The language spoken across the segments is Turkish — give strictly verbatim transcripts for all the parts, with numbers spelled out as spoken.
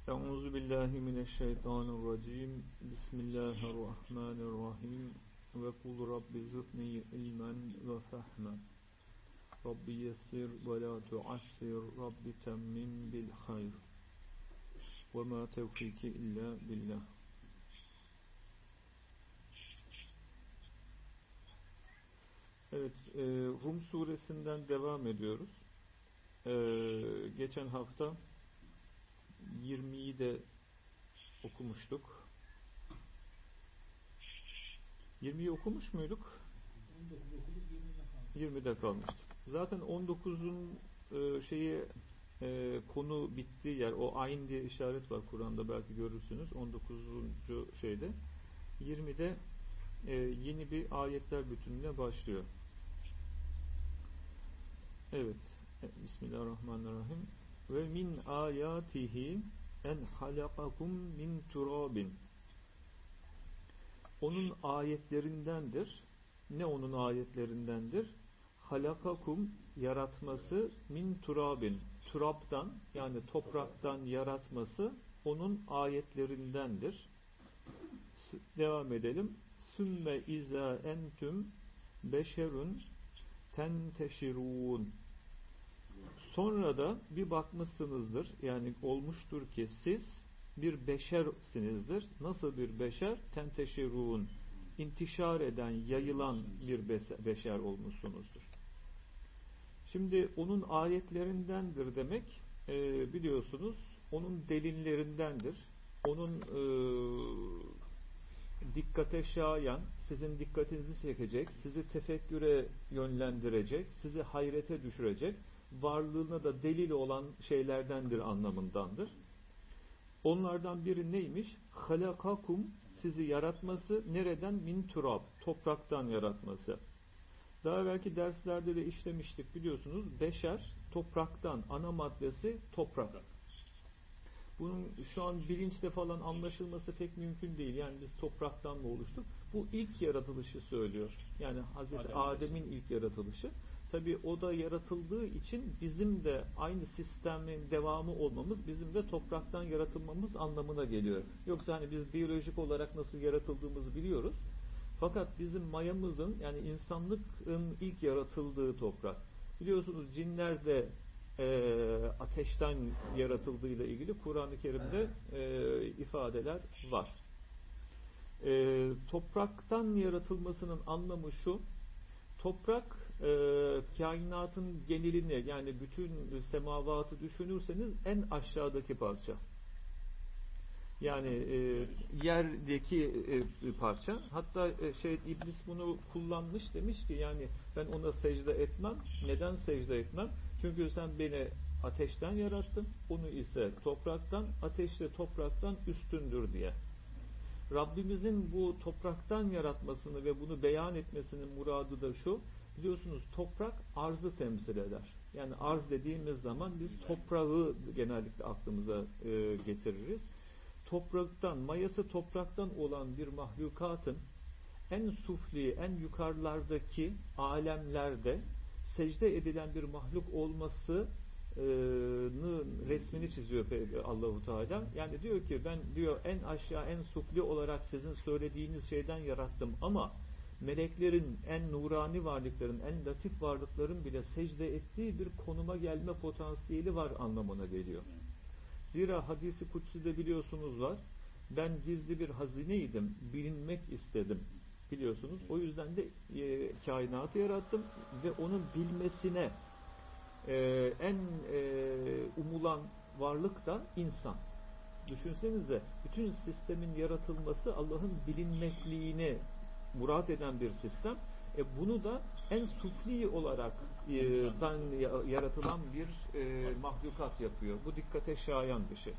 Euzu billahi mineşşeytanirracim. Bismillahirrahmanirrahim. Ve kul rabbi zidni ilmen ve fehmen. Rabbi yessir ve la tuassir. Rabbi temmim bil hayr. Ve ma tevfiki illa billah. Evet, e, Rum suresinden devam ediyoruz. E, geçen hafta yirmiyi de okumuştuk. yirmiyi okumuş muyduk? yirmide kalmıştık. Zaten on dokuzun e, şeyi e, konu bittiği yer, o ayn diye işaret var Kur'an'da, belki görürsünüz. on dokuzuncu şeyde. yirmide e, yeni bir ayetler bütününe başlıyor. Evet. Bismillahirrahmanirrahim. Ve min ayatihi en halakakum min turabin. Onun ayetlerindendir. Ne onun ayetlerindendir? Halakakum, yaratması, min turabin, turabdan, yani topraktan yaratması onun ayetlerindendir. Devam edelim. Sümme iza entüm beşerun tenteşirun. Sonra da bir bakmışsınızdır, yani olmuştur ki siz bir beşersinizdir. Nasıl bir beşer? Tenteşirun. İntişar eden, yayılan bir beşer olmuşsunuzdur. Şimdi onun ayetlerindendir demek, e, biliyorsunuz, onun delillerindendir. Onun e, dikkate şayan, sizin dikkatinizi çekecek, sizi tefekküre yönlendirecek, sizi hayrete düşürecek, varlığına da delil olan şeylerdendir anlamındandır. Onlardan biri neymiş? Halakakum, sizi yaratması, nereden? Min turab, topraktan yaratması. Daha belki derslerde de işlemiştik, biliyorsunuz. Beşer, topraktan, ana maddesi toprak. Bunun şu an bilinçle falan anlaşılması pek mümkün değil. Yani biz topraktan mı oluştuk? Bu ilk yaratılışı söylüyor. Yani Hazreti Adem'in ilk yaratılışı. Tabi o da yaratıldığı için bizim de aynı sistemin devamı olmamız, bizim de topraktan yaratılmamız anlamına geliyor. Yoksa hani biz biyolojik olarak nasıl yaratıldığımızı biliyoruz. Fakat bizim mayamızın, yani insanlığın ilk yaratıldığı toprak. Biliyorsunuz cinler de e, ateşten yaratıldığıyla ilgili Kur'an-ı Kerim'de e, ifadeler var. E, topraktan yaratılmasının anlamı şu: toprak e, kainatın genelini, yani bütün semavatı düşünürseniz en aşağıdaki parça. Yani e, yerdeki e, parça. Hatta e, şey İblis bunu kullanmış, demiş ki yani ben ona secde etmem. Neden secde etmem? Çünkü sen beni ateşten yarattın, onu ise topraktan, ateş de topraktan üstündür diye. Rabbimizin bu topraktan yaratmasını ve bunu beyan etmesinin muradı da şu: biliyorsunuz toprak arzı temsil eder. Yani arz dediğimiz zaman biz toprağı genellikle aklımıza e, getiririz. Topraktan, mayası topraktan olan bir mahlukatın en sufli, en yukarılardaki alemlerde secde edilen bir mahluk olması resmini çiziyor Allahu Teala. Yani diyor ki ben diyor en aşağı, en sufli olarak sizin söylediğiniz şeyden yarattım ama meleklerin, en nurani varlıkların, en latif varlıkların bile secde ettiği bir konuma gelme potansiyeli var anlamına geliyor. Zira hadisi kutsi'de biliyorsunuz var. Ben gizli bir hazineydim, bilinmek istedim. Biliyorsunuz. O yüzden de e, kainatı yarattım ve onun bilmesine Ee, en e, umulan varlık da insan. Düşünsenize, bütün sistemin yaratılması Allah'ın bilinmekliğini murat eden bir sistem. E, bunu da en sufli olarak e, dan yaratılan bir e, mahlukat yapıyor. Bu dikkate şayan bir şey.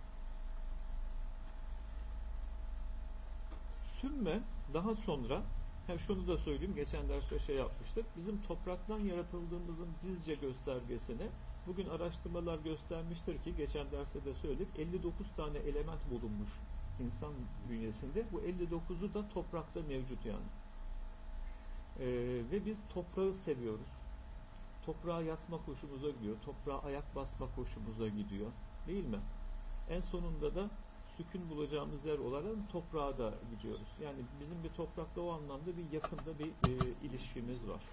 Sümme, daha sonra, hem şunu da söyleyeyim, geçen derste şey yapmıştık. Bizim topraktan yaratıldığımızın bizce göstergesini bugün araştırmalar göstermiştir ki, geçen derste de söyledik, elli dokuz tane element bulunmuş insan bünyesinde. Bu elli dokuzu da toprakta mevcut yani. Ee, ve biz toprağı seviyoruz. Toprağa yatmak hoşumuza gidiyor. Toprağa ayak basmak hoşumuza gidiyor. Değil mi? En sonunda da sükun bulacağımız yer olarak toprağa da gidiyoruz. Yani bizim bir toprakla o anlamda bir yakında bir e, ilişkimiz var.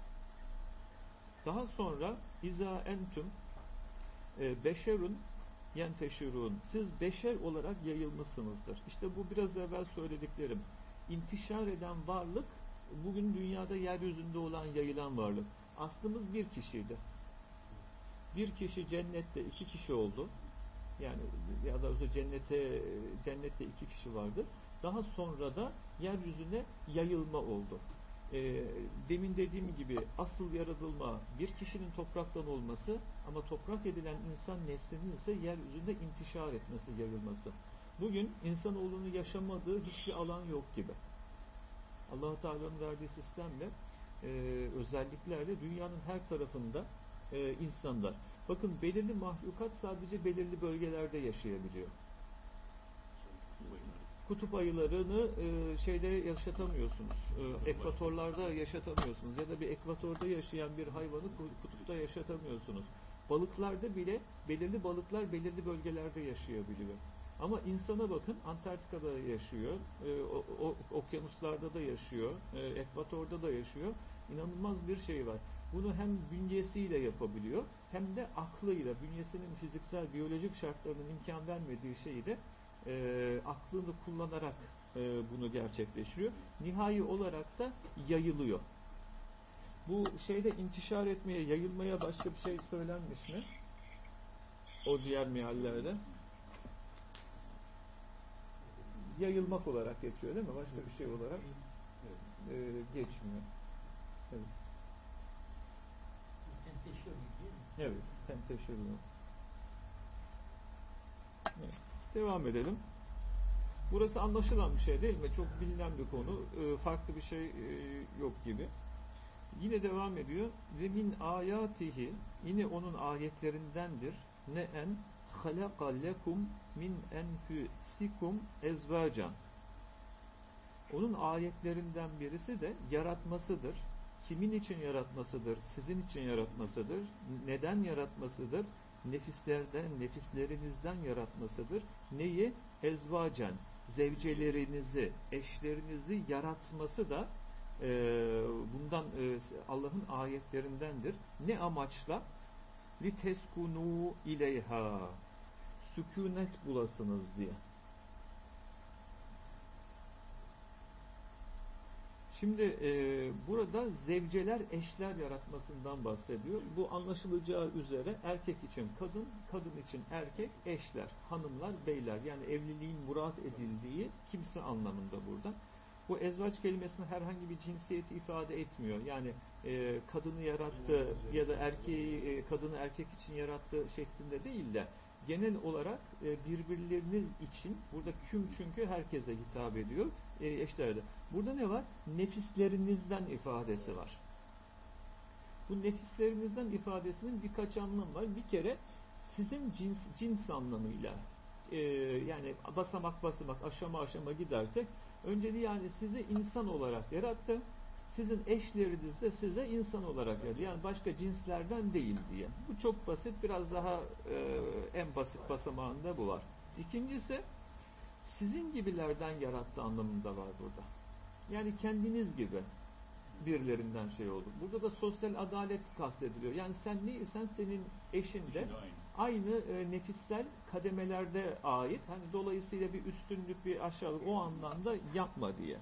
Daha sonra İza entüm e, beşerun yenteşirun. Siz beşer olarak yayılmışsınızdır. İşte bu biraz evvel söylediklerim. İntişar eden varlık, bugün dünyada yeryüzünde olan yayılan varlık. Aslımız bir kişiydi. Bir kişi cennette, iki kişi oldu. Yani ya da cennete cennette iki kişi vardı. Daha sonra da yeryüzüne yayılma oldu. E, demin dediğim gibi asıl yaratılma bir kişinin topraktan olması, ama toprak edilen insan neslinin ise yeryüzünde intişar etmesi, yayılması. Bugün insanoğlunun yaşamadığı hiçbir alan yok gibi. Allah-u Teala'nın verdiği sistemle, e, özelliklerle dünyanın her tarafında e, insanlar. Bakın, belirli mahlukat sadece belirli bölgelerde yaşayabiliyor. Kutup ayılarını e, şeyde yaşatamıyorsunuz. E, ekvatorlarda yaşatamıyorsunuz. Ya da bir ekvatorda yaşayan bir hayvanı kutupta yaşatamıyorsunuz. Balıklarda bile belirli balıklar belirli bölgelerde yaşayabiliyor. Ama insana bakın, Antarktika'da yaşıyor, e, o, o, okyanuslarda da yaşıyor, e, ekvatorda da yaşıyor. İnanılmaz bir şey var. Bunu hem bünyesiyle yapabiliyor, hem de aklıyla, bünyesinin fiziksel, biyolojik şartlarının imkan vermediği şeyi de e, aklını kullanarak e, bunu gerçekleştiriyor. Nihai olarak da yayılıyor. Bu şeyde intişar etmeye, yayılmaya başka bir şey söylenmiş mi? O diğer meallerde. Yayılmak olarak geçiyor değil mi? Başka bir şey olarak e, geçmiyor. Evet. Evet, tenteşir. Evet. Devam edelim. Burası anlaşılan bir şey değil mi? Çok bilinen bir konu. E, farklı bir şey e, yok gibi. Yine devam ediyor. Ve min ayatihi, yine onun ayetlerindendir. Ne en halaka lekum min enfusikum ezvacan. Onun ayetlerinden birisi de yaratmasıdır. Kimin için yaratmasıdır? Sizin için yaratmasıdır. Neden yaratmasıdır? Nefislerden, nefislerinizden yaratmasıdır. Neyi? Ezvacen. Zevcelerinizi, eşlerinizi yaratması da e, bundan e, Allah'ın ayetlerindendir. Ne amaçla? Liteskunu ileyha. Sükunet bulasınız diye. Şimdi e, burada zevceler, eşler yaratmasından bahsediyor. Bu anlaşılacağı üzere erkek için kadın, kadın için erkek, eşler, hanımlar, beyler. Yani evliliğin murat edildiği kimse anlamında burada. Bu ezvaç kelimesinin herhangi bir cinsiyeti ifade etmiyor. Yani e, kadını yarattı ya da erkeği e, kadını erkek için yarattı şeklinde değil de genel olarak e, birbirleriniz için, burada küm çünkü herkese hitap ediyor, e, eşlerde. Burada ne var? Nefislerinizden ifadesi var. Bu nefislerinizden ifadesinin birkaç anlamı var. Bir kere sizin cins, cins anlamıyla, e, yani basamak basamak, aşama aşama gidersek, önceliği yani sizi insan olarak yarattı. Sizin eşleriniz de size insan olarak yarattı. Yani başka cinslerden değil diye. Bu çok basit. Biraz daha e, en basit basamağında bu var. İkincisi, sizin gibilerden yarattı anlamında var burada. Yani kendiniz gibi birilerinden şey oldu. Burada da sosyal adalet kastediliyor. Yani sen neysen senin eşin de aynı e, nefissel kademelerde ait. Hani dolayısıyla bir üstünlük, bir aşağılık o anlamda yapma diye.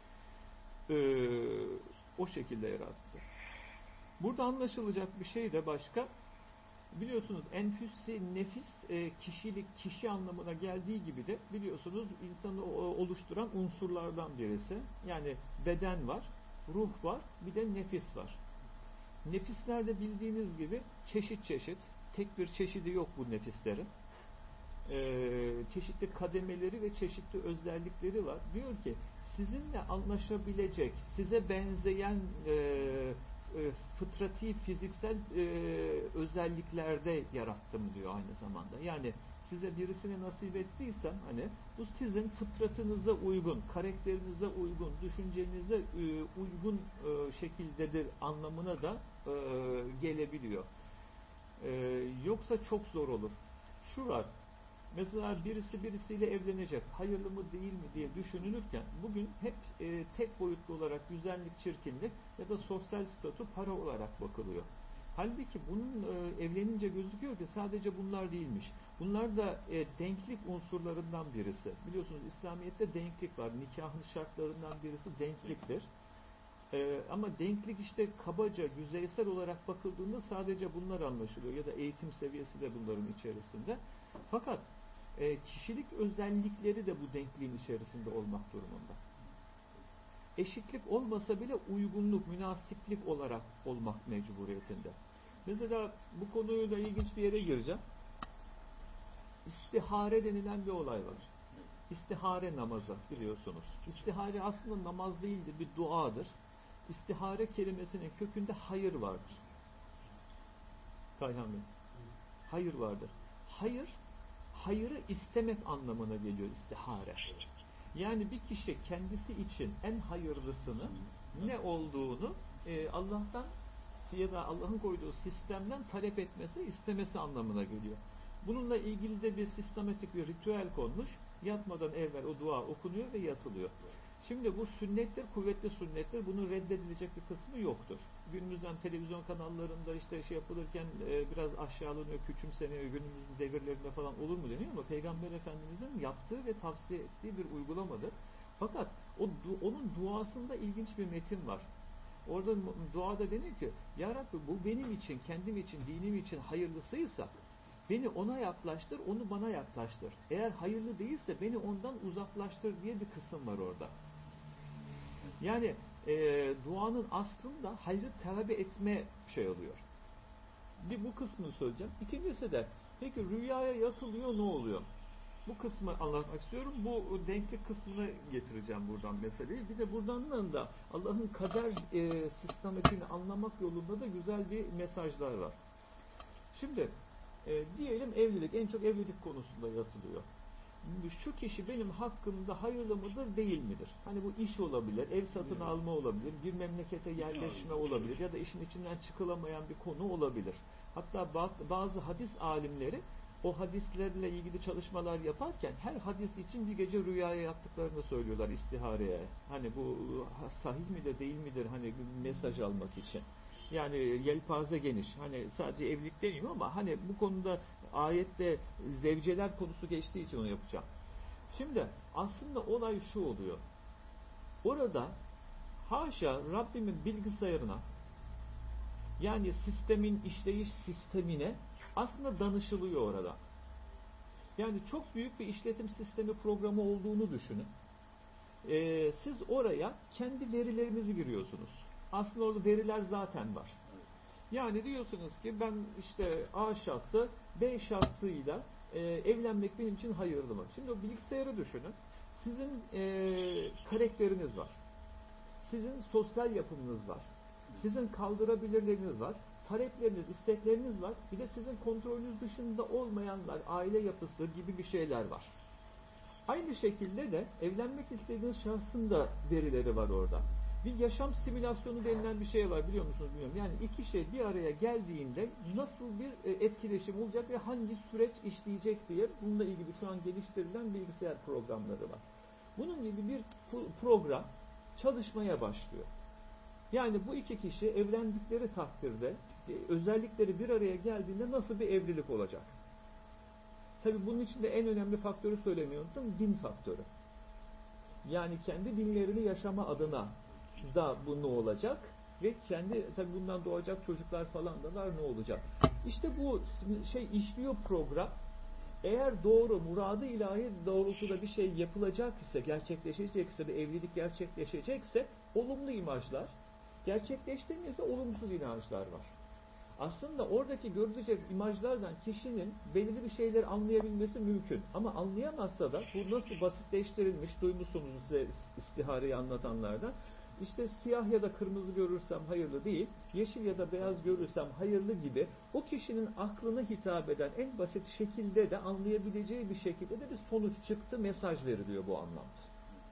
Ee, o şekilde yarattı. Burada anlaşılacak bir şey de başka. Biliyorsunuz enfüsi, nefis, e, kişilik, kişi anlamına geldiği gibi de biliyorsunuz insanı oluşturan unsurlardan birisi. Yani beden var, ruh var, bir de nefis var. Nefislerde bildiğiniz gibi çeşit çeşit, tek bir çeşidi yok bu nefislerin. Ee, çeşitli kademeleri ve çeşitli özellikleri var. Diyor ki sizinle anlaşabilecek, size benzeyen e, e, fıtrati, fiziksel e, özelliklerde yarattım diyor aynı zamanda. Yani size birisini nasip ettiysem hani bu sizin fıtratınıza uygun, karakterinize uygun, düşüncenize e, uygun e, şekildedir anlamına da e, gelebiliyor. E, yoksa çok zor olur. Şu var. Mesela birisi birisiyle evlenecek, hayırlı mı değil mi diye düşünülürken bugün hep e, tek boyutlu olarak güzellik, çirkinlik ya da sosyal statü, para olarak bakılıyor. Halbuki bunun e, evlenince gözüküyor ki sadece bunlar değilmiş. Bunlar da e, denklik unsurlarından birisi. Biliyorsunuz İslamiyet'te denklik var. Nikahın şartlarından birisi denkliktir. E, ama denklik işte kabaca, yüzeysel olarak bakıldığında sadece bunlar anlaşılıyor. Ya da eğitim seviyesi de bunların içerisinde. Fakat e, kişilik özellikleri de bu denkliğin içerisinde olmak durumunda. Eşitlik olmasa bile uygunluk, münasiplik olarak olmak mecburiyetinde. Mesela bu konuyla ilginç bir yere gireceğim. İstihare denilen bir olay var. İstihare namazı biliyorsunuz. İstihare aslında namaz değildir, bir duadır. İstihare kelimesinin kökünde hayır vardır. Kayhan Bey. Hayır vardır. Hayır, hayırı istemek anlamına geliyor istihare. Yani bir kişi kendisi için en hayırlısını ne olduğunu e, Allah'tan ya da Allah'ın koyduğu sistemden talep etmesi, istemesi anlamına geliyor. Bununla ilgili de bir sistematik bir ritüel konmuş. Yatmadan evvel o dua okunuyor ve yatılıyor. Şimdi bu sünnettir, kuvvetli sünnettir. Bunun reddedilecek bir kısmı yoktur. Günümüzden televizyon kanallarında işte şey yapılırken e, biraz aşağılanıyor, küçümseniyor, günümüzün devirlerinde falan olur mu deniyor ama Peygamber Efendimizin yaptığı ve tavsiye ettiği bir uygulamadır. Fakat o onun duasında ilginç bir metin var. Orada duada deniyor ki, Ya Rabbi bu benim için, kendim için, dinim için hayırlısıysa beni ona yaklaştır, onu bana yaklaştır. Eğer hayırlı değilse beni ondan uzaklaştır diye bir kısım var orada. Yani e, duanın aslında hayrı talep etme şey oluyor. Bir bu kısmını söyleyeceğim. İkincisi de peki rüyaya yatılıyor ne oluyor? Bu kısmı anlatmak istiyorum. Bu denklik kısmını getireceğim buradan meseleyi. Bir de buradan da Allah'ın kader e, sistematiğini anlamak yolunda da güzel bir mesajlar var. Şimdi e, diyelim evlilik, en çok evlilik konusunda yatılıyor. Şu kişi benim hakkımda hayırlı mıdır, değil midir? Hani bu iş olabilir, ev satın alma olabilir, bir memlekete yerleşme olabilir ya da işin içinden çıkılamayan bir konu olabilir. Hatta bazı hadis alimleri o hadislerle ilgili çalışmalar yaparken her hadis için bir gece rüyaya yattıklarını söylüyorlar istihareye. Hani bu sahih midir, değil midir? Hani bir mesaj almak için. Yani yelpaze geniş. Hani sadece evlilik demiyor ama hani bu konuda ayette zevceler konusu geçtiği için onu yapacağım. Şimdi aslında olay şu oluyor. Orada haşa Rabbimin bilgisayarına yani sistemin işleyiş sistemine aslında danışılıyor orada. Yani çok büyük bir işletim sistemi programı olduğunu düşünün. Ee, siz oraya kendi verilerinizi giriyorsunuz. Aslında orada veriler zaten var. Yani diyorsunuz ki ben işte A şahsı B şahsıyla e, evlenmek benim için hayırlı mı? Şimdi o bilgisayarı düşünün. Sizin e, karakteriniz var. Sizin sosyal yapımınız var. Sizin kaldırabilirleriniz var. Talepleriniz, istekleriniz var. Bir de sizin kontrolünüz dışında olmayanlar, aile yapısı gibi bir şeyler var. Aynı şekilde de evlenmek istediğiniz şahsın da verileri var orada. Bir yaşam simülasyonu denilen bir şey var biliyor musunuz bilmiyorum. Yani iki şey bir araya geldiğinde nasıl bir etkileşim olacak ve hangi süreç işleyecek diye bununla ilgili şu an geliştirilen bilgisayar programları var. Bunun gibi bir program çalışmaya başlıyor. Yani bu iki kişi evlendikleri takdirde özellikleri bir araya geldiğinde nasıl bir evlilik olacak? Tabii bunun içinde en önemli faktörü söylemeyi unuttum, din faktörü. Yani kendi dinlerini yaşama adına da bu ne olacak ve kendi tabii bundan doğacak çocuklar falan da var ne olacak? İşte bu şey işliyor program. Eğer doğru, muradı ilahi doğrultuda bir şey yapılacak ise, gerçekleşecekse, bir evlilik gerçekleşecekse olumlu imajlar, gerçekleştirmiyorsa olumsuz inançlar var. Aslında oradaki görülecek imajlardan kişinin belirli bir şeyleri anlayabilmesi mümkün. Ama anlayamazsa da bu nasıl basitleştirilmiş, duymuşsunuz size istihareyi anlatanlardan. İşte siyah ya da kırmızı görürsem hayırlı değil, yeşil ya da beyaz görürsem hayırlı gibi o kişinin aklına hitap eden en basit şekilde de anlayabileceği bir şekilde de bir sonuç çıktı, mesaj veriliyor bu anlamda.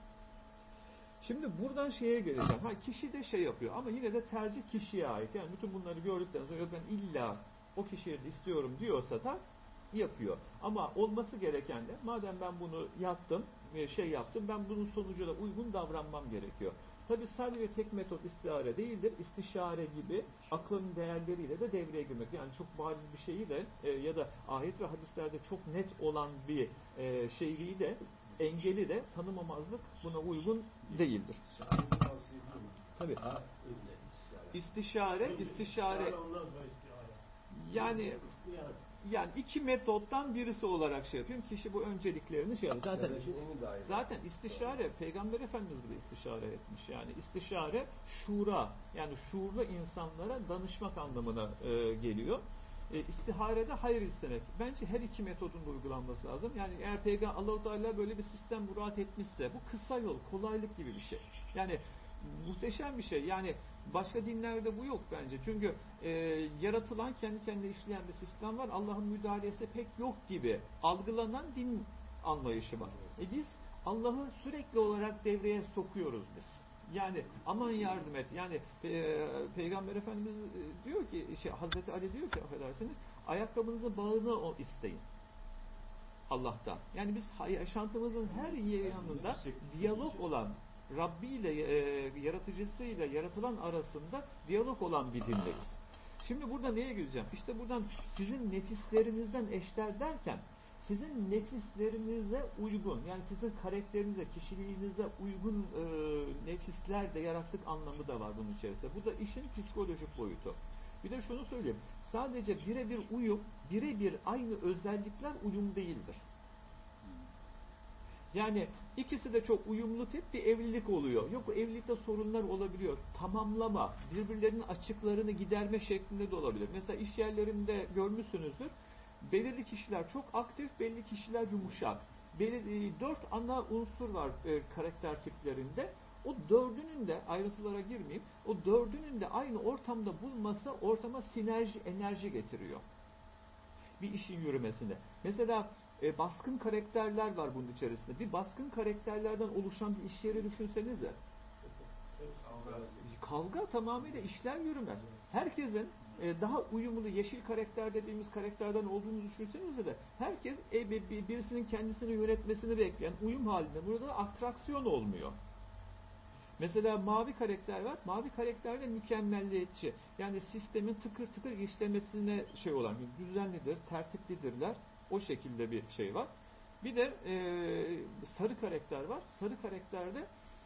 Şimdi buradan şeye geleceğim. Ha, kişi de şey yapıyor ama yine de tercih kişiye ait. Yani bütün bunları gördükten sonra ben illa o kişiyi istiyorum diyorsa da yapıyor. Ama olması gereken de madem ben bunu yaptım, şey yaptım, ben bunun sonucuna uygun davranmam gerekiyor. Tabi sadece tek metot istihare değildir. İstişare gibi aklın değerleriyle de devreye girmek. Yani çok bariz bir şeyi de e, ya da ayet ve hadislerde çok net olan bir e, şeyliği de engeli de tanımamazlık buna uygun değildir. Tabii. İstişare, istişare yani yani iki metottan birisi olarak şey yapıyorum. Kişi bu önceliklerini şey yapıyor. Zaten zaten istişare Peygamber Efendimiz bile istişare etmiş. Yani istişare şura yani şuurlu insanlara danışmak anlamına e, geliyor. E, istiharede hayır istemek. Bence her iki metodun da uygulanması lazım. Yani eğer Peygamber Allah-u Teala böyle bir sistem murat etmişse bu kısa yol, kolaylık gibi bir şey. Yani muhteşem bir şey. Yani başka dinlerde bu yok bence. Çünkü e, yaratılan kendi kendine işleyen bir sistem var. Allah'ın müdahalesi pek yok gibi algılanan din anlayışı var. E biz Allah'ı sürekli olarak devreye sokuyoruz biz. Yani aman yardım et. Yani e, Peygamber Efendimiz e, diyor ki, şey, Hazreti Ali diyor ki affedersiniz, ayakkabınızın bağını o isteyin. Allah'tan. Yani biz yaşantımızın her yanında diyalog olan Rabbi ile e, yaratıcısıyla yaratılan arasında diyalog olan bir dindeyiz. Şimdi burada neye gireceğim? İşte buradan sizin nefislerinizden eşler derken sizin nefislerinize uygun yani sizin karakterinize, kişiliğinize uygun e, nefisler de yarattık anlamı da var bunun içerisinde. Bu da işin psikolojik boyutu. Bir de şunu söyleyeyim. Sadece birebir uyum, birebir aynı özellikler uyum değildir. Yani ikisi de çok uyumlu tip bir evlilik oluyor. Yok evlilikte sorunlar olabiliyor. Tamamlama, birbirlerinin açıklarını giderme şeklinde de olabilir. Mesela iş yerlerinde görmüşsünüzdür. Belirli kişiler çok aktif, belli kişiler yumuşak. Belirli, dört ana unsur var e, karakter tiplerinde. O dördünün de ayrıntılara girmeyeyim. O dördünün de aynı ortamda bulması ortama sinerji, enerji getiriyor. Bir işin yürümesine. Mesela e, baskın karakterler var bunun içerisinde. Bir baskın karakterlerden oluşan bir iş yeri düşünsenize. Kavga, Kavga tamamıyla işler yürümez. Herkesin e, daha uyumlu yeşil karakter dediğimiz karakterden olduğunu düşünsenize de herkes e, birisinin kendisini yönetmesini bekleyen uyum halinde. Burada atraksiyon olmuyor. Mesela mavi karakter var. Mavi karakter de mükemmelliyetçi. Yani sistemin tıkır tıkır işlemesine şey olan, düzenlidir, tertiplidirler. O şekilde bir şey var. Bir de e, sarı karakter var. Sarı karakterde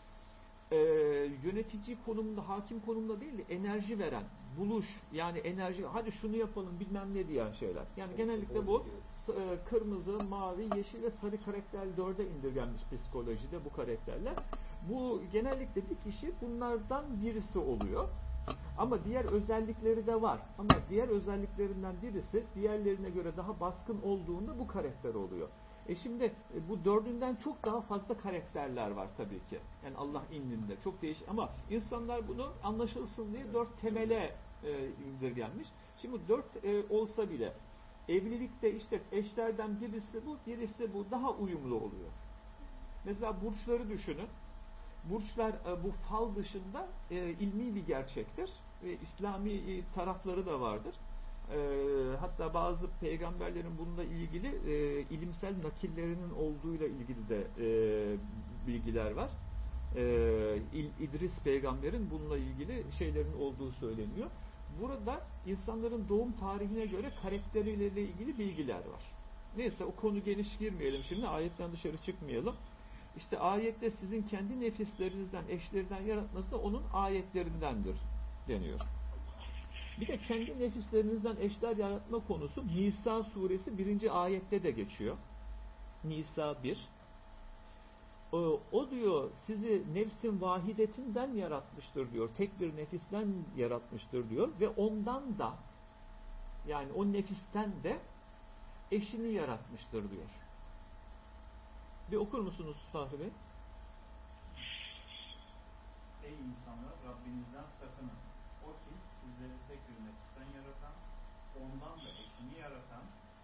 e, yönetici konumunda, hakim konumunda değil de enerji veren, buluş, yani enerji, hadi şunu yapalım bilmem ne diyen şeyler. Yani genellikle bu e, kırmızı, mavi, yeşil ve sarı karakter dörde indirgenmiş psikolojide bu karakterler. Bu genellikle bir kişi bunlardan birisi oluyor. Ama diğer özellikleri de var. Ama diğer özelliklerinden birisi diğerlerine göre daha baskın olduğunda bu karakter oluyor. E şimdi bu dördünden çok daha fazla karakterler var tabii ki. Yani Allah indinde çok değişik ama insanlar bunu anlaşılsın diye dört temele e, indirgenmiş. Şimdi dört e, olsa bile evlilikte işte eşlerden birisi bu, birisi bu daha uyumlu oluyor. Mesela burçları düşünün. Burçlar e, bu fal dışında e, ilmi bir gerçektir. E, İslami e, tarafları da vardır. E, hatta bazı peygamberlerin bununla ilgili e, ilimsel nakillerinin olduğuyla ilgili de e, bilgiler var. E, İdris peygamberin bununla ilgili şeylerin olduğu söyleniyor. Burada insanların doğum tarihine göre karakteriyle ilgili bilgiler var. Neyse o konu geniş girmeyelim şimdi. Ayetten dışarı çıkmayalım. İşte ayette sizin kendi nefislerinizden, eşlerden yaratması da onun ayetlerindendir deniyor. Bir de kendi nefislerinizden eşler yaratma konusu Nisa suresi birinci ayette de geçiyor. Nisa bir. O, o diyor sizi nefsin vahidetinden yaratmıştır diyor. Tek bir nefisten yaratmıştır diyor. Ve ondan da yani o nefisten de eşini yaratmıştır diyor. Bir okur musunuz Fahri Bey? Ey insanlar Rabbinizden sakının. O ki sizleri tek bir nefisten yaratan, ondan da eşini yaratan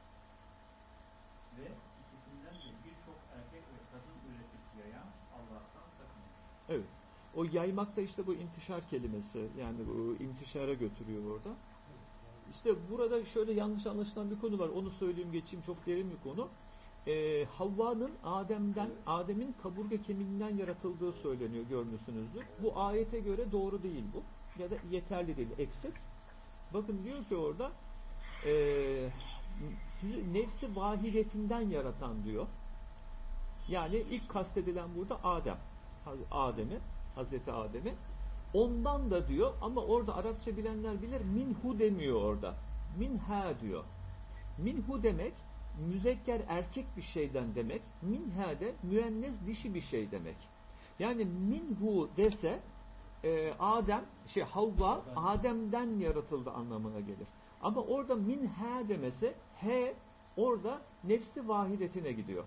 ve ikisinden de birçok erkek ve kadın üretip yayan Allah'tan sakının. Evet. O yaymak da işte bu intişar kelimesi. Yani bu intişara götürüyor orada. İşte burada şöyle yanlış anlaşılan bir konu var. Onu söyleyeyim geçeyim. Çok derin bir konu. Ee, Havva'nın Adem'den, Adem'in kaburga kemiğinden yaratıldığı söyleniyor, görmüşsünüzdür. Bu ayete göre doğru değil bu. Ya da yeterli değil, eksik. Bakın diyor ki orada e, sizi nefsi vahidetinden yaratan diyor. Yani ilk kastedilen burada Adem. Adem'i, Hazreti Adem'i. Ondan da diyor ama orada Arapça bilenler bilir, minhu demiyor orada. Minha diyor. Minhu demek müzekker erkek bir şeyden demek. Minha de müennes dişi bir şey demek. Yani minhu dese e, Adem, şey Havva Adem'den yaratıldı anlamına gelir. Ama orada minha demesi he orada nefsi vahidetine gidiyor.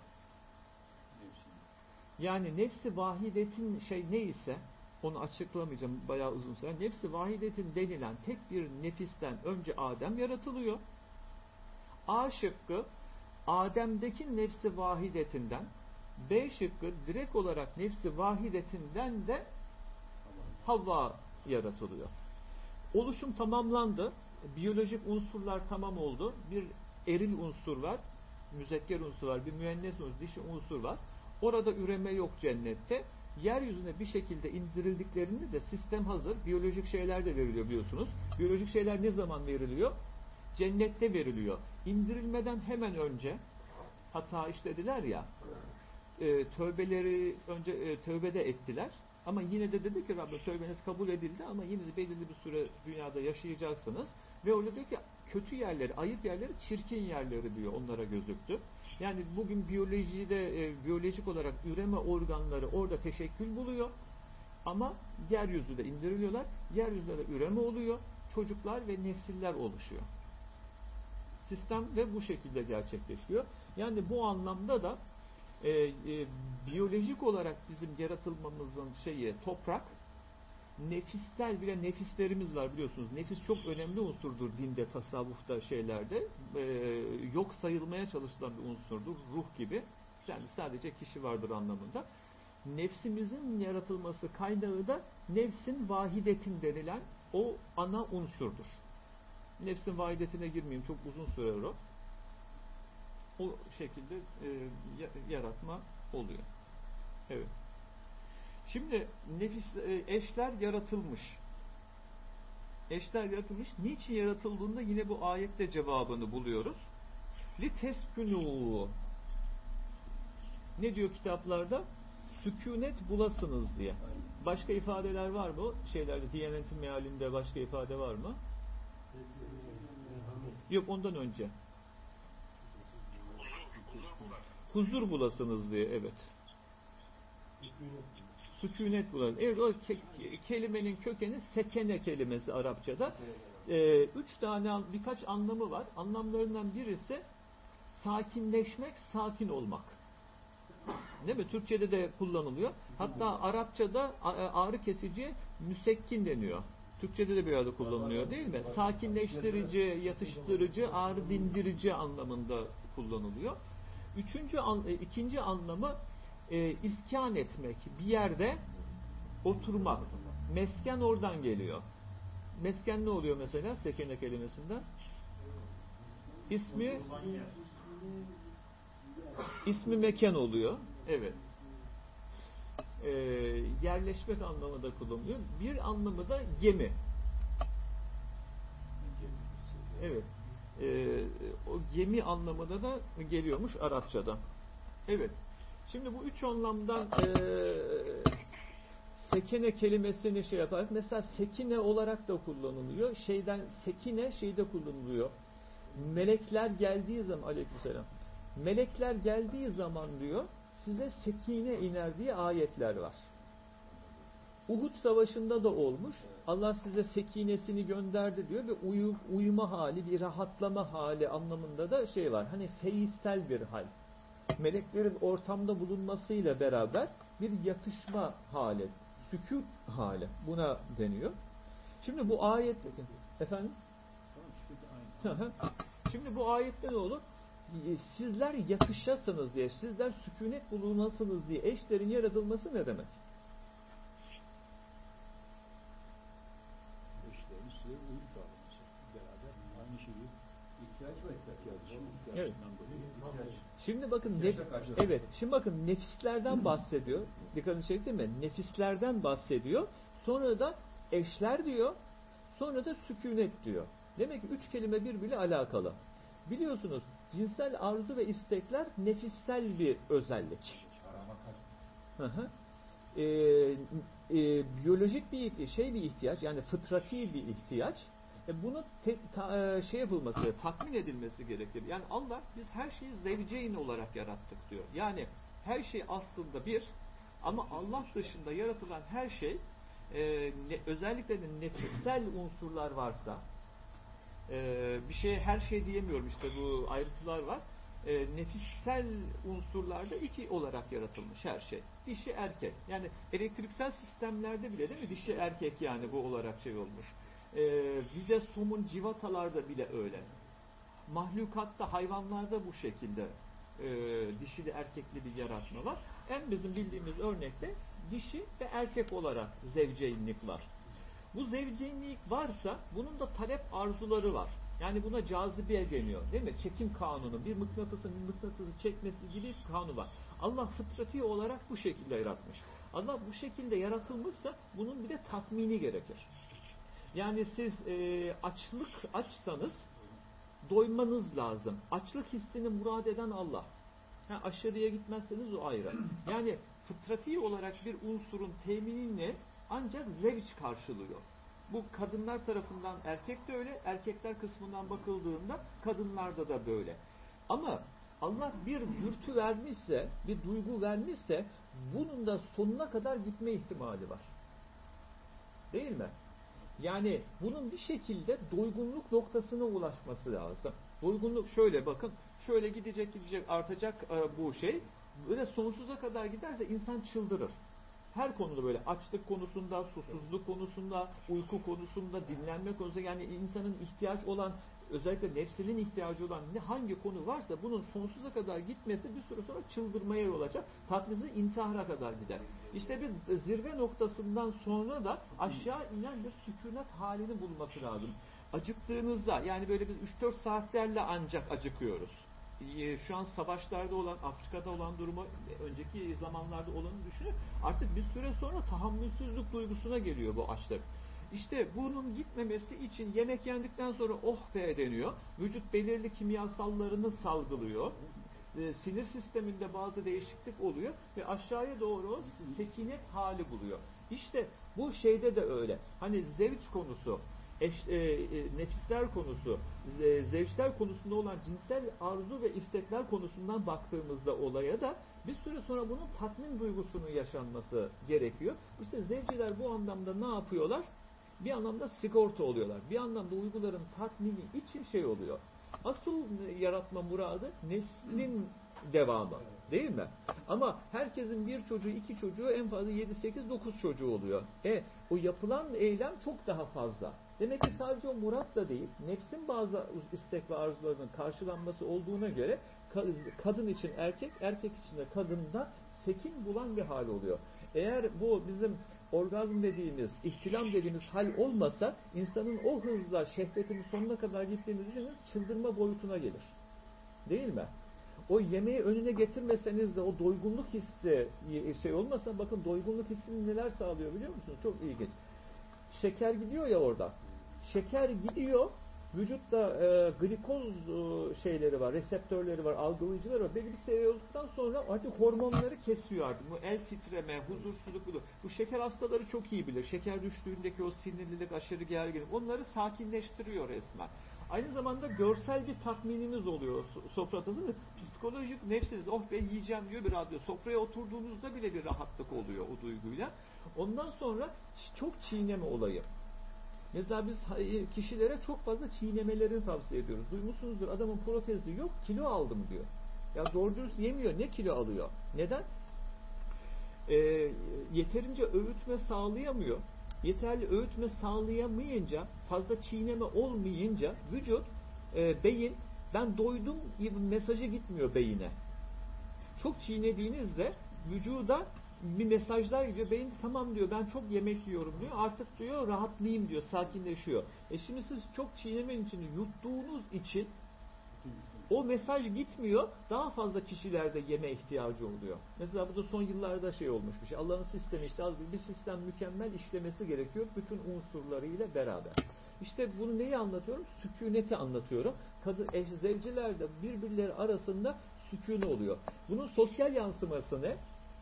Yani nefsi vahidetin şey neyse onu açıklamayacağım bayağı uzun süre. Nefsi vahidetin denilen tek bir nefisten önce Adem yaratılıyor. A şıkkı Adem'deki nefsi vahidetinden, B şıkkı direkt olarak nefsi vahidetinden de Havva yaratılıyor. Oluşum tamamlandı. Biyolojik unsurlar tamam oldu. Bir eril unsur var, müzekker unsur var, bir müennes unsur, dişi unsur var. Orada üreme yok cennette. Yeryüzüne bir şekilde indirildiklerinde de sistem hazır. Biyolojik şeyler de veriliyor biliyorsunuz. Biyolojik şeyler ne zaman veriliyor? Cennette veriliyor. İndirilmeden hemen önce hata işlediler ya, e, tövbeleri önce e, tövbede ettiler. Ama yine de dedi ki Rabbim tövbeniz kabul edildi ama yine de belirli bir süre dünyada yaşayacaksınız. Ve öyle diyor ki kötü yerleri, ayıp yerleri, çirkin yerleri diyor onlara gözüktü. Yani bugün biyolojide, e, biyolojik olarak üreme organları orada teşekkül buluyor. Ama yeryüzüne indiriliyorlar. Yeryüzünde de üreme oluyor. Çocuklar ve nesiller oluşuyor. Sistem ve bu şekilde gerçekleşiyor. Yani bu anlamda da e, e, biyolojik olarak bizim yaratılmamızın şeyi toprak, nefissel bile nefislerimiz var biliyorsunuz. Nefis çok önemli unsurdur dinde, tasavvufta, şeylerde. E, yok sayılmaya çalışılan bir unsurdur. Ruh gibi. Yani sadece kişi vardır anlamında. Nefsimizin yaratılması kaynağı da nefsin vahidetin denilen o ana unsurdur. Nefsin vahidetine girmeyeyim. Çok uzun sürer o. O şekilde e, yaratma oluyor. Evet. Şimdi nefis, e, eşler yaratılmış. Eşler yaratılmış. Niçin yaratıldığında yine bu ayette cevabını buluyoruz. Liteskünû. Ne diyor kitaplarda? Sükûnet bulasınız diye. Başka ifadeler var mı? Şeylerde, Diyanet'in mealinde başka ifade var mı? Yok, ondan önce. Huzur bulasınız diye, evet. Sükûnet bulasınız. Evet, o ke kelimenin kökeni sekene kelimesi Arapçada. Ee, üç tane, birkaç anlamı var. Anlamlarından birisi sakinleşmek, sakin olmak. Değil mi? Türkçe'de de kullanılıyor. Hatta Arapçada ağrı kesici müsekkin deniyor. Türkçe'de de bir arada kullanılıyor değil mi? Sakinleştirici, yatıştırıcı, ağrı dindirici anlamında kullanılıyor. Üçüncü, ikinci anlamı e, iskan etmek. Bir yerde oturmak. Mesken oradan geliyor. Mesken ne oluyor mesela sekene kelimesinden? İsmi ismi mekan oluyor. Evet. Ee, yerleşmek anlamında kullanılıyor. Bir anlamı da gemi. Evet. Ee, o gemi anlamında da geliyormuş Arapçada. Evet. Şimdi bu üç anlamdan e, sekine kelimesini şey yaparız. Mesela sekine olarak da kullanılıyor. Şeyden sekine şeyde kullanılıyor. Melekler geldiği zaman aleykümselam. Melekler geldiği zaman diyor size sekine iner diye ayetler var. Uhud Savaşı'nda da olmuş. Allah size sekinesini gönderdi diyor ve uyu, uyuma hali, bir rahatlama hali anlamında da şey var. Hani feyizsel bir hal. Meleklerin ortamda bulunmasıyla beraber bir yatışma hali, sükût hali. Buna deniyor. Şimdi bu ayet efendim? Şimdi bu ayette ne olur? Sizler yatışasınız diye, sizler sükûnet bulunasınız diye eşlerin yaratılması ne demek? Eşlerin size uyum sağlaması, beraber aynı Şimdi bakın nef evet, şimdi bakın nefislerden bahsediyor. Dikkatini çekti mi? Nefislerden bahsediyor. Sonra da eşler diyor. Sonra da sükûnet diyor. Demek ki üç kelime birbiriyle alakalı. Biliyorsunuz cinsel arzu ve istekler nefissel bir özellik. Hı hı. Ee, e, biyolojik bir şey bir ihtiyaç, yani fıtrati bir ihtiyaç. E, bunu te, ta, şey yapılması, tatmin edilmesi gerekir. Yani Allah biz her şeyi zevceyn olarak yarattık diyor. Yani her şey aslında bir, ama Allah dışında yaratılan her şey e, ne, özellikle de nefissel unsurlar varsa, e, bir şey her şey diyemiyorum, işte bu ayrıntılar var. E, nefissel unsurlarda iki olarak yaratılmış her şey. Dişi erkek. Yani elektriksel sistemlerde bile değil mi? Dişi erkek, yani bu olarak şey olmuş. E, Vide somun civatalarda bile öyle. Mahlukatta, hayvanlarda bu şekilde e, dişili erkekli bir yaratma var. En bizim bildiğimiz örnekte dişi ve erkek olarak zevceynlik var. Bu zevceynlik varsa bunun da talep arzuları var. Yani buna cazibe deniyor, değil mi? Çekim kanunu, bir mıknatısın bir mıknatısı çekmesi gibi bir kanunu var. Allah fıtrati olarak bu şekilde yaratmış. Allah bu şekilde yaratılmışsa bunun bir de tatmini gerekir. Yani siz e, açlık açsanız doymanız lazım. Açlık hissini murad eden Allah. Ha, aşırıya gitmezseniz o ayrı. Yani fıtrati olarak bir unsurun teminini ancak zevç karşılıyor. Bu kadınlar tarafından erkek de öyle, erkekler kısmından bakıldığında kadınlarda da böyle. Ama Allah bir dürtü vermişse, bir duygu vermişse bunun da sonuna kadar gitme ihtimali var. Değil mi? Yani bunun bir şekilde doygunluk noktasına ulaşması lazım. Doygunluk şöyle bakın, şöyle gidecek gidecek artacak e, bu şey. Böyle sonsuza kadar giderse insan çıldırır. Her konuda böyle, açlık konusunda, susuzluk konusunda, uyku konusunda, dinlenme konusunda, yani insanın ihtiyaç olan, özellikle nefsinin ihtiyacı olan ne hangi konu varsa bunun sonsuza kadar gitmesi bir süre sonra çıldırmaya yol açar. Tatmizi intihara kadar gider. İşte bir zirve noktasından sonra da aşağı inen bir sükunet halini bulması lazım. Acıktığınızda, yani böyle biz üç dört saatlerle ancak acıkıyoruz. Şu an savaşlarda olan, Afrika'da olan durumu, önceki zamanlarda olanı düşünün. Artık bir süre sonra tahammülsüzlük duygusuna geliyor bu açlık. İşte bunun gitmemesi için yemek yendikten sonra oh be deniyor. Vücut belirli kimyasallarını salgılıyor. E, sinir sisteminde bazı değişiklik oluyor ve aşağıya doğru sekinet hali buluyor. İşte bu şeyde de öyle. Hani zevç konusu, eş, e, e, nefisler konusu, e, zevçler konusunda olan cinsel arzu ve istekler konusundan baktığımızda olaya da bir süre sonra bunun tatmin duygusunun yaşanması gerekiyor. İşte zevciler bu anlamda ne yapıyorlar? Bir anlamda sigorta oluyorlar. Bir anlamda uyguların tatmini için şey oluyor. Asıl yaratma muradı neslin devamı. Değil mi? Ama herkesin bir çocuğu, iki çocuğu, en fazla yedi, sekiz, dokuz çocuğu oluyor. E, o yapılan eylem çok daha fazla. Demek ki sadece o murat da değil, nefsin bazı istek ve arzularının karşılanması olduğuna göre kadın için erkek, erkek için de kadında sekin bulan bir hal oluyor. Eğer bu bizim orgazm dediğimiz, ihtilam dediğimiz hal olmasa, insanın o hızla şehvetinin sonuna kadar gittiğini düşünün, çıldırma boyutuna gelir. Değil mi? O yemeği önüne getirmeseniz de o doygunluk hissi şey olmasa, bakın doygunluk hissini neler sağlıyor biliyor musunuz? Çok ilginç. Şeker gidiyor ya orada. Şeker gidiyor, vücutta e, glikoz e, şeyleri var, reseptörleri var, algılayıcıları var. Belli bir seviye olduktan sonra artık hormonları kesiyor artık. Bu el titreme, huzursuzluk budur. Bu şeker hastaları çok iyi bilir. Şeker düştüğündeki o sinirlilik, aşırı gerginlik, onları sakinleştiriyor resmen. Aynı zamanda görsel bir tatminimiz oluyor sofrada, değil mi? Psikolojik nefsiniz, oh be yiyeceğim diyor bir radyo. Sofraya oturduğunuzda bile bir rahatlık oluyor o duyguyla. Ondan sonra çok çiğneme olayı. Mesela biz kişilere çok fazla çiğnemelerini tavsiye ediyoruz. Duymuşsunuzdur, adamın protezi yok, kilo aldım diyor. Ya doğru dürüst yemiyor, ne kilo alıyor? Neden? Ee, yeterince öğütme sağlayamıyor. Yeterli öğütme sağlayamayınca, fazla çiğneme olmayınca vücut, e, beyin, ben doydum gibi mesajı gitmiyor beyine. Çok çiğnediğinizde vücuda bir mesajlar gidiyor. Beyin tamam diyor, ben çok yemek yiyorum diyor. Artık diyor rahatlayayım diyor, sakinleşiyor. E şimdi siz çok çiğnemen için, yuttuğunuz için o mesaj gitmiyor. Daha fazla kişilerde yeme ihtiyacı oluyor. Mesela bu da son yıllarda şey olmuş bir şey. Allah'ın sistemi işte bir sistem mükemmel işlemesi gerekiyor. Bütün unsurlarıyla beraber. İşte bunu neyi anlatıyorum? Sükûneti anlatıyorum. Kadın eş, zevciler de birbirleri arasında sükûne oluyor. Bunun sosyal yansıması ne?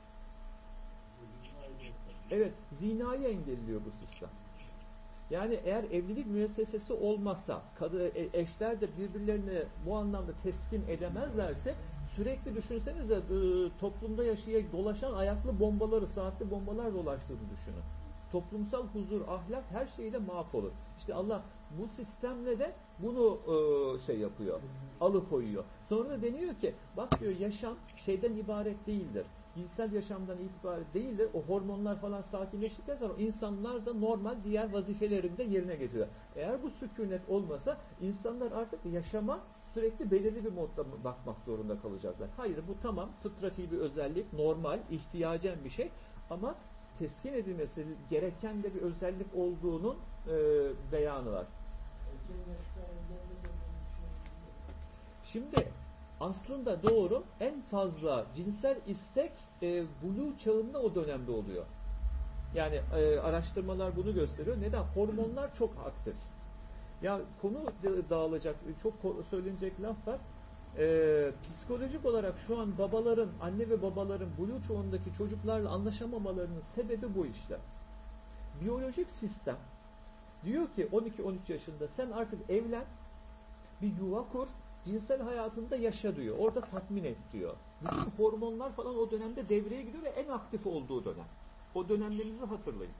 Evet, zinayı engelliyor bu sistem. Yani eğer evlilik müessesesi olmazsa, kadı, eşler de birbirlerini bu anlamda teskin edemezlerse, sürekli düşünsenize toplumda yaşayan, dolaşan ayaklı bombaları, saatli bombalar dolaştığını düşünün. Toplumsal huzur, ahlak her şeyle mahvolur. İşte Allah bu sistemle de bunu e, şey yapıyor, alıkoyuyor. Sonra deniyor ki, bak diyor yaşam şeyden ibaret değildir. Cinsel yaşamdan ibaret değildir. O hormonlar falan sakinleştikten sonra insanlar da normal diğer vazifelerini de yerine getiriyor. Eğer bu sükûnet olmasa insanlar artık yaşama sürekli belirli bir modda bakmak zorunda kalacaklar. Hayır bu tamam fıtrati bir özellik, normal, ihtiyacen bir şey ama teskin edilmesi gereken de bir özellik olduğunun e, beyanı var. Şimdi aslında doğru en fazla cinsel istek e, buluğ çağında o dönemde oluyor. Yani e, araştırmalar bunu gösteriyor. Neden? Hormonlar çok aktif. Ya konu dağılacak, çok söylenecek laf var. Ee, psikolojik olarak şu an babaların, anne ve babaların buluğ çağındaki çocuklarla anlaşamamalarının sebebi bu işte. Biyolojik sistem diyor ki on iki on üç yaşında sen artık evlen, bir yuva kur, cinsel hayatında yaşa diyor. Orada tatmin et diyor. Bütün hormonlar falan o dönemde devreye giriyor ve en aktif olduğu dönem. O dönemlerinizi hatırlayın.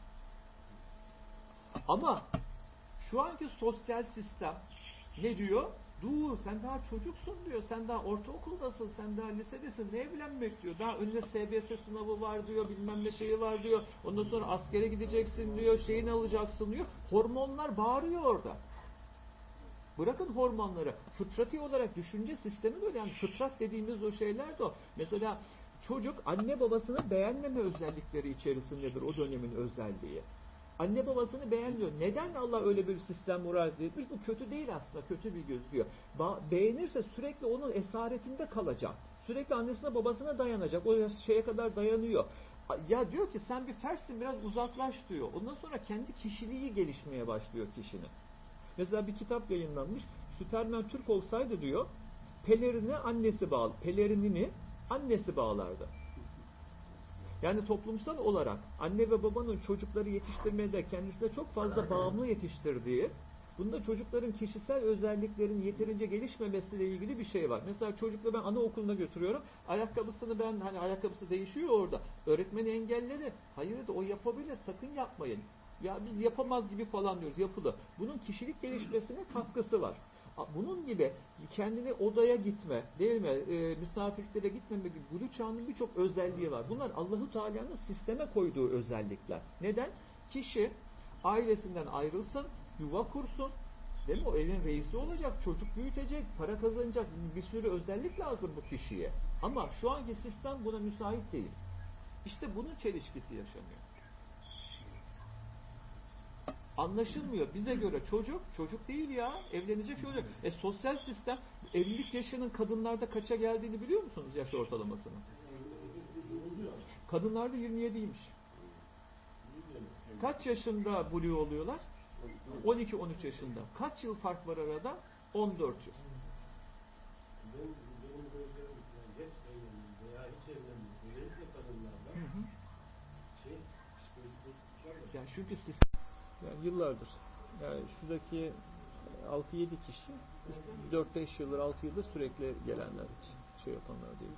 Ama şu anki sosyal sistem ne diyor? Dur sen daha çocuksun diyor. Sen daha ortaokuldasın. Sen daha lisedesin. Ne evlenmek diyor. Daha önüne S B S sınavı var diyor. Bilmem ne şeyi var diyor. Ondan sonra askere gideceksin diyor. Şeyini alacaksın diyor. Hormonlar bağırıyor orada. Bırakın hormonları. Fıtrati olarak düşünce sistemi böyle. Yani fıtrat dediğimiz o şeyler de o. Mesela çocuk anne babasını beğenmeme özellikleri içerisindedir. O dönemin özelliği. Anne babasını beğenmiyor. Neden Allah öyle bir sistem murat etmiş? Bu kötü değil aslında. Kötü bir gözüküyor. Ba- beğenirse sürekli onun esaretinde kalacak. Sürekli annesine babasına dayanacak. O şeye kadar dayanıyor. Ya diyor ki sen bir fersin biraz uzaklaş diyor. Ondan sonra kendi kişiliği gelişmeye başlıyor kişinin. Mesela bir kitap yayınlanmış. Süpermen Türk olsaydı diyor pelerini annesi bağlı. Pelerinini annesi bağlardı. Yani toplumsal olarak anne ve babanın çocukları yetiştirmede kendisine çok fazla bağımlı yetiştirdiği, bunda çocukların kişisel özelliklerinin yeterince gelişmemesiyle ilgili bir şey var. Mesela çocukla ben anaokuluna götürüyorum. Ayakkabısını ben hani ayakkabısı değişiyor orada. Öğretmeni engelledi. Hayır da o yapabilir. Sakın yapmayın. Ya biz yapamaz gibi falan diyoruz. Yapılı. Bunun kişilik gelişmesine katkısı var. Bunun gibi kendini odaya gitme, değil mi? E, misafirliklere gitmeme gibi buluğ çağının birçok özelliği var. Bunlar Allahu Teala'nın sisteme koyduğu özellikler. Neden? Kişi ailesinden ayrılsın, yuva kursun, değil mi? O evin reisi olacak, çocuk büyütecek, para kazanacak, bir sürü özellik lazım bu kişiye. Ama şu anki sistem buna müsait değil. İşte bunun çelişkisi yaşanıyor. Anlaşılmıyor. Bize göre çocuk, çocuk değil ya. Evlenecek çocuk. E sosyal sistem, evlilik yaşının kadınlarda kaça geldiğini biliyor musunuz yaş ortalamasını? Kadınlarda yirmi yediymiş. Kaç yaşında buluğ oluyorlar? on iki on üç yaşında. Kaç yıl fark var arada? on dört yıl. Ben, benim gözlerim yani geç evlendim veya hiç evlendim. Özellikle kadınlarla Hı hı. şey, psikolojik bozukluklar da. Yani çünkü sistem yani yıllardır yani şuradaki altı yedi kişi dört beş yıldır altı yıldır sürekli gelenler hiç şey yapanlar değil.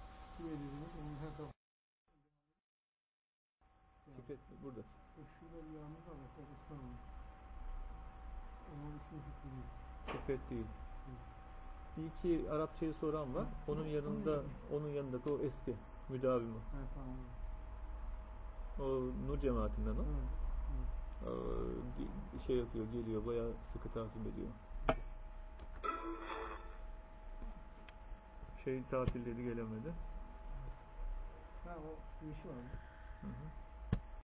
Pipet burada. Pipet değil. Bir iki Arapçayı soran var. Onun yanında onun yanındaki o eski müdavimi. Evet, tamam. O Nur cemaatinden o. Evet, evet. Ee, şey yapıyor, geliyor, bayağı sıkı takip ediyor. Şey tatilleri gelemedi. Ha o bir işi vardı. Hı hı.